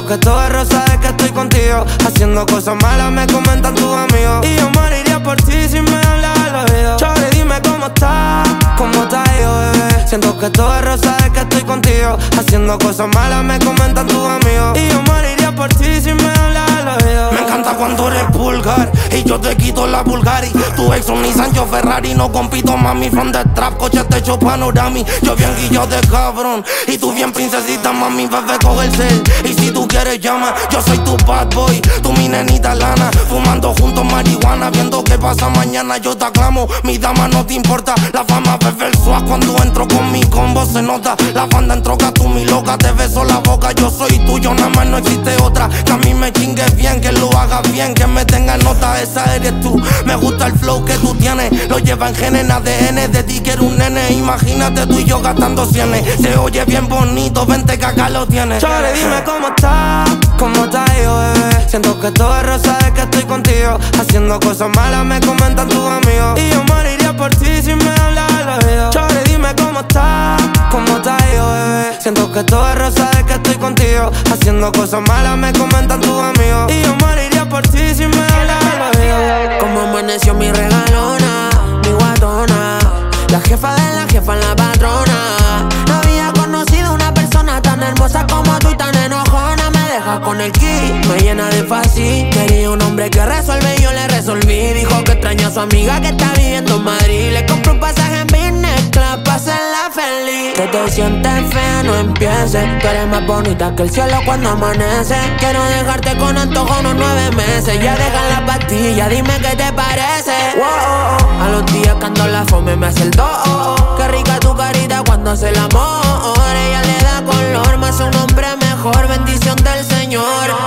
que todo es rosa desde que estoy contigo. Haciendo cosas malas me comentan tus amigos. Y yo moriría por ti si me hablas al oído. Chore, dime cómo estás, cómo te ha ido, bebé. Siento que todo es rosa desde que estoy contigo. Haciendo cosas malas me comentan tus amigos. Y yo moriría por ti si me hablas al oído. Me encanta cuando eres vulgar y yo te quito la Bulgari. Tu ex un Nissan, yo Ferrari. No compito, mami, from the trap. Coche techo panorami. Yo bien guillo de cabrón y tú bien princesita, mami, bebé, coge el cel. Y si tú quieres llama, yo soy tu bad boy, tú mi nenita lana. Fumando juntos marihuana, viendo qué pasa mañana. Yo te aclamo, mi dama, no te importa la fama, bebé, el swag. Cuando entro con mi combo se nota. La banda en troca, tú mi loca. Te beso la boca, yo soy tuyo, nada más no existe otra. Que a mí me chingues bien, que lo hagas bien, que me tengas nota, esa eres tú. Me gusta el flow que tú tienes, lo lleva en genes, en ADN. De ti que eres un nene, imagínate tú y yo gastando cienes. Se oye bien bonito, vente que acá lo tienes. Chore, dime cómo estás, cómo te ha ido, bebé. Siento que todo es rosa desde que estoy contigo. Haciendo cosas malas me comentan tus amigos. Y yo moriría por ti si me hablas al oído. Chore, dime cómo estás, cómo te ha ido, bebé. Siento que todo es rosa desde que estoy contigo. Haciendo cosas malas me comentan tus amigos. Y yo moriría por ti si me hablas al oído. Como amaneció mi regalona, mi guatona, la jefa de la jefa, la patrona. No había conocido una persona tan hermosa como tú y tan enojona. Me deja con el ki, me llena de fácil. Quería un hombre que resuelve y yo le resolví. Dijo que extraña a su amiga que está viviendo en Madrid. Le compré un pasaje en business club pa' hacerla feliz. Que te sientes fea, no empieces. Tú eres más bonita que el cielo cuando amanece. Quiero dejarte con antojo unos 9 meses. Ya deja la pastilla, dime qué te parece. Wow, a los días que ando la fome me hace el do. Qué rica tu carita cuando hace el amor. Ella le da color, más un hombre mejor. Bendición del Señor.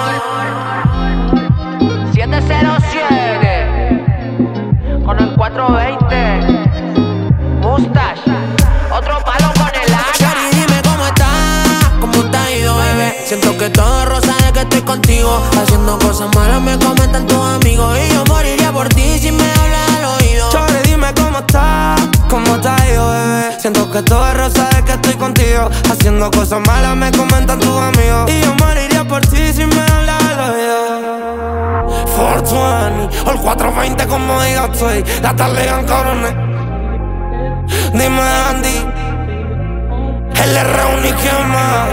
707 con el 420 Mustache. Otro palo con el AK. Shari, dime cómo estás, cómo te ha ido, bebé. Siento que todo es rosa desde que estoy contigo. Haciendo cosas malas me comentan tus amigos. Y yo moriría por ti si me hablas al oído. Chore, dime cómo estás, cómo te ha ido, bebé. Siento que todo es rosa desde que estoy contigo. Haciendo cosas malas me comentan tus amigos. Y yo moriría por ti si me hablas al oído. 420 o el 420 como diga estoy. La tarlegan cabrones. Dime Andy, el R1 y quién más.